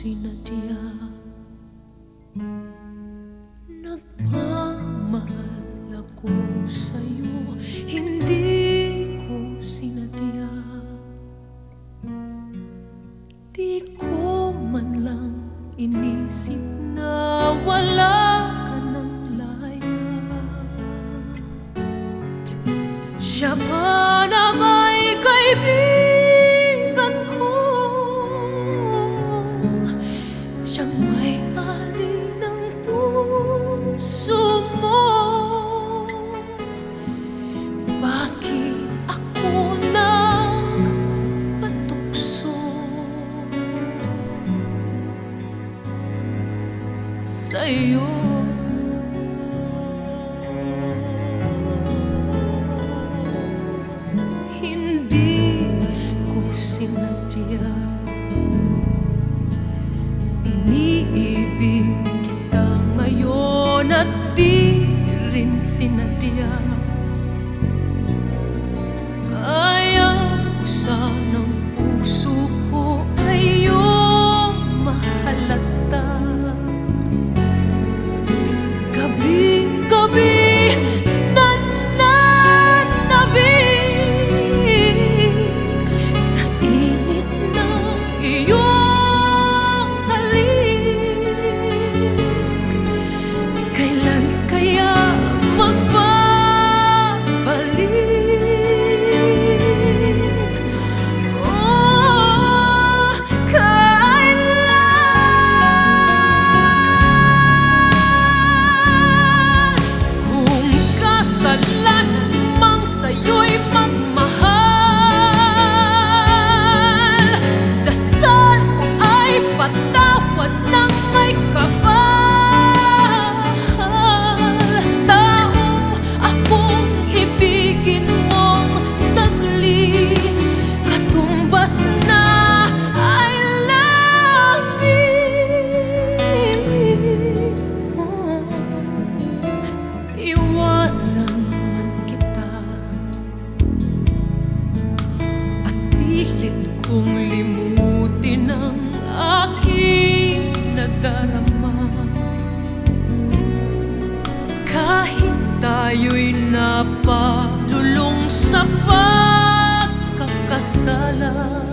sinadya. Nagmamahal ako sa'yo, hindi ko sinadya. Di ko man lang inisip na wala ka ng laya. Siya pa na may kaibigan ko, siyang may-ari ng puso mo. Bakit ako nagpatukso sa'yo? Hindi ko sinadya, iniibig kita ngayon at di rin sinadya. Ayaw ko sanang puso ko ay iyong mahalata. Gabi-gabi kung limutin ang aking nadarama. Kahit tayo'y napalulong sa pagkakasala,